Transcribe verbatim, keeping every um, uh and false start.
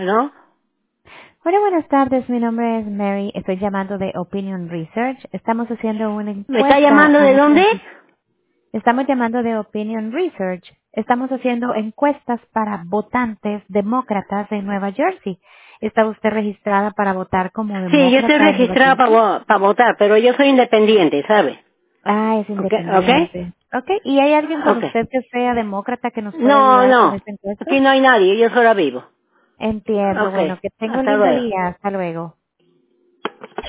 ¿No? Hola, buenas tardes. Mi nombre es Mary. Estoy llamando de Opinion Research. Estamos haciendo una ¿Me está encuesta llamando a de nuestra... dónde? Estamos llamando de Opinion Research. Estamos haciendo encuestas para votantes demócratas de Nueva Jersey. ¿Está usted registrada para votar como Sí, yo estoy demócrata en Nueva registrada Jersey? para votar, pero yo soy independiente, ¿sabe? Ah, es ¿Ok? ¿Ok? independiente. Ok. ¿Y hay alguien con Ok. usted que sea demócrata que nos pueda No, ayudar con no. esta encuesta? Aquí no hay nadie, yo solo vivo. Entiendo. Ok. Bueno, que tenga un Hasta lindo luego. día. Hasta luego.